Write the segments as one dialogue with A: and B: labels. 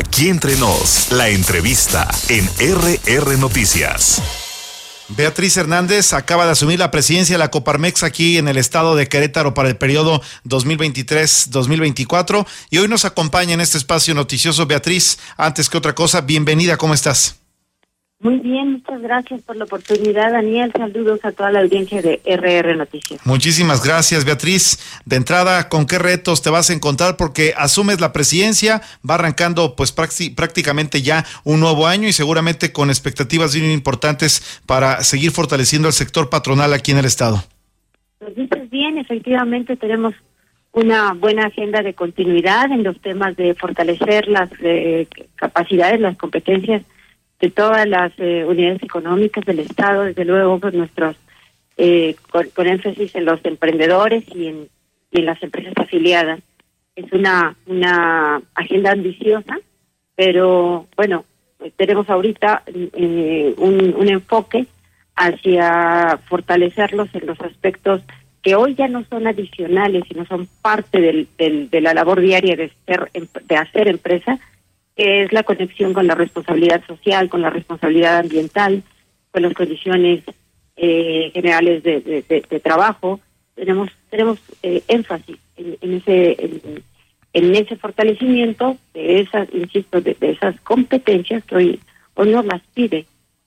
A: Aquí entre nos, la entrevista en RR Noticias.
B: Beatriz Hernández acaba de asumir la presidencia de la Coparmex aquí en el estado de Querétaro para el periodo 2023-2024 y hoy nos acompaña en este espacio noticioso. Beatriz, antes que otra cosa, bienvenida, ¿cómo estás?
C: Muy bien, muchas gracias por la oportunidad, Daniel. Saludos a toda la audiencia de RR Noticias.
B: Muchísimas gracias, Beatriz. De entrada, ¿con qué retos te vas a encontrar? Porque asumes la presidencia, va arrancando pues prácticamente ya un nuevo año y seguramente con expectativas bien importantes para seguir fortaleciendo el sector patronal aquí en el estado.
C: Pues dices bien, efectivamente tenemos una buena agenda de continuidad en los temas de fortalecer las capacidades, las competencias de todas las unidades económicas del Estado, desde luego pues nuestros con énfasis en los emprendedores y en las empresas afiliadas. Es una agenda ambiciosa, pero bueno, tenemos ahorita un enfoque hacia fortalecerlos en los aspectos que hoy ya no son adicionales, sino son parte de la labor diaria de hacer empresa, que es la conexión con la responsabilidad social, con la responsabilidad ambiental, con las condiciones generales de trabajo. Tenemos énfasis en ese fortalecimiento de esas, insisto, de esas competencias que hoy nos las pide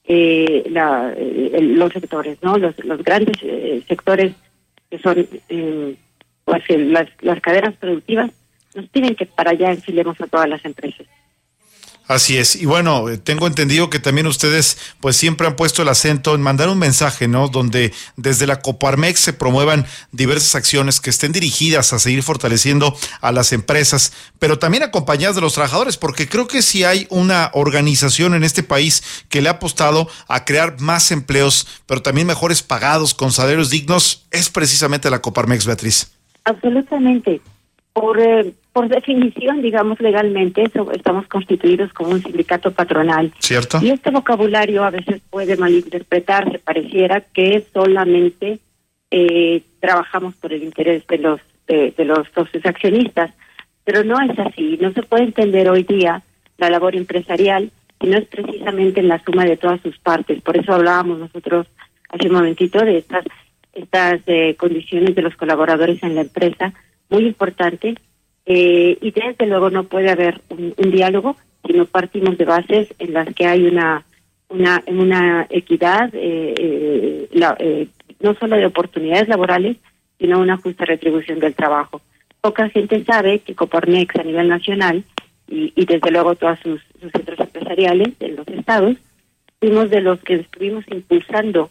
C: los sectores, ¿no? Los grandes sectores que son las cadenas productivas nos piden que para allá enfilemos a todas las empresas.
B: Así es, y bueno, tengo entendido que también ustedes pues siempre han puesto el acento en mandar un mensaje, ¿no? Donde desde la Coparmex se promuevan diversas acciones que estén dirigidas a seguir fortaleciendo a las empresas, pero también acompañadas de los trabajadores, porque creo que si hay una organización en este país que le ha apostado a crear más empleos, pero también mejores pagados, con salarios dignos, es precisamente la Coparmex, Beatriz.
C: Absolutamente. Por definición, digamos legalmente, estamos constituidos como un sindicato patronal.
B: ¿Cierto?
C: Y este vocabulario a veces puede malinterpretarse, pareciera que solamente trabajamos por el interés de los socios accionistas, pero no es así. No se puede entender hoy día la labor empresarial si no es precisamente en la suma de todas sus partes. Por eso hablábamos nosotros hace un momentito de estas condiciones de los colaboradores en la empresa, muy importante. Y desde luego no puede haber un diálogo si no partimos de bases en las que hay una equidad, no solo de oportunidades laborales, sino una justa retribución del trabajo. Poca gente sabe que Coparmex a nivel nacional y desde luego todos sus centros empresariales en los estados, fuimos de los que estuvimos impulsando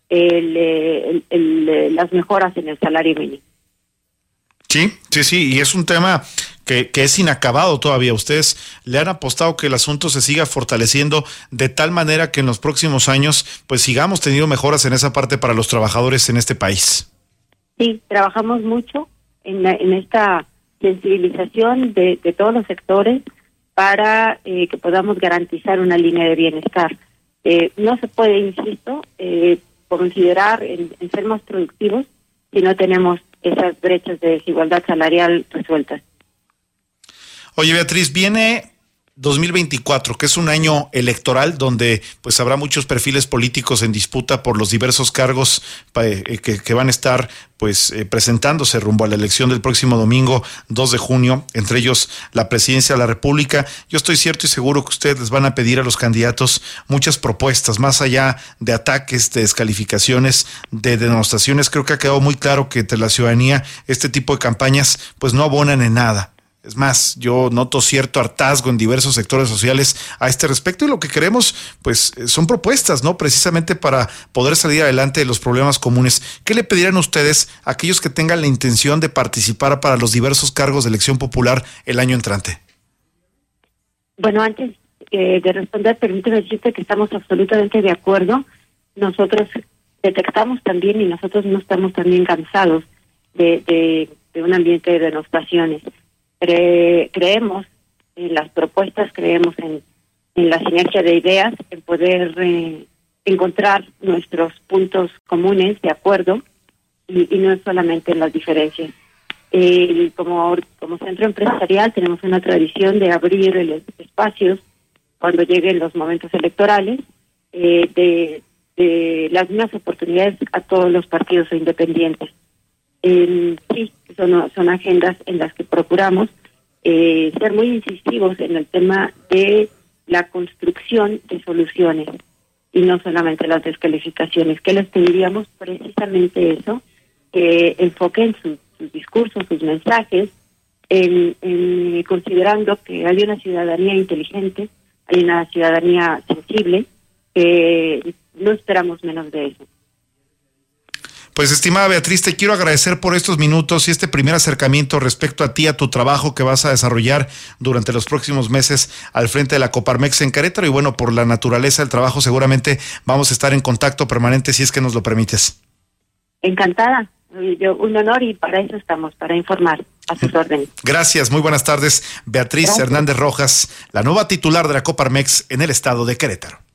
C: las mejoras en el salario mínimo.
B: Sí, y es un tema que es inacabado todavía. Ustedes le han apostado que el asunto se siga fortaleciendo de tal manera que en los próximos años pues sigamos teniendo mejoras en esa parte para los trabajadores en este país. Sí,
C: trabajamos mucho en esta sensibilización de todos los sectores para que podamos garantizar una línea de bienestar. No se puede, insisto, considerar en ser más productivos si no tenemos esas brechas de desigualdad salarial resueltas.
B: Oye, Beatriz, viene 2024, que es un año electoral donde pues habrá muchos perfiles políticos en disputa por los diversos cargos que van a estar pues presentándose rumbo a la elección del próximo domingo 2 de junio, entre ellos la presidencia de la República. Yo estoy cierto y seguro que ustedes les van a pedir a los candidatos muchas propuestas, más allá de ataques, de descalificaciones, de denostaciones. Creo que ha quedado muy claro que entre la ciudadanía este tipo de campañas pues no abonan en nada. Es más, yo noto cierto hartazgo en diversos sectores sociales a este respecto y lo que queremos, pues, son propuestas, ¿no? Precisamente para poder salir adelante de los problemas comunes. ¿Qué le pedirán ustedes a aquellos que tengan la intención de participar para los diversos cargos de elección popular el año entrante?
C: Bueno, antes de responder, permíteme decirte que estamos absolutamente de acuerdo. Nosotros detectamos también y nosotros no estamos también cansados de un ambiente de denostaciones. Creemos en las propuestas, creemos en la sinergia de ideas, en poder encontrar nuestros puntos comunes de acuerdo y no es solamente en las diferencias. Como centro empresarial tenemos una tradición de abrir el espacios cuando lleguen los momentos electorales, de las mismas oportunidades a todos los partidos independientes. Sí, son agendas en las que procuramos ser muy incisivos en el tema de la construcción de soluciones y no solamente las descalificaciones. ¿Qué les pediríamos? Precisamente eso, que enfoquen sus discursos, sus mensajes, en considerando que hay una ciudadanía inteligente, hay una ciudadanía sensible, que no esperamos menos de eso.
B: Pues, estimada Beatriz, te quiero agradecer por estos minutos y este primer acercamiento respecto a ti, a tu trabajo que vas a desarrollar durante los próximos meses al frente de la Coparmex en Querétaro. Y bueno, por la naturaleza del trabajo, seguramente vamos a estar en contacto permanente si es que nos lo permites.
C: Encantada. Un honor, y para eso estamos, para informar, a sus órdenes.
B: Gracias, muy buenas tardes. Beatriz Hernández Rojas, la nueva titular de la Coparmex en el estado de Querétaro.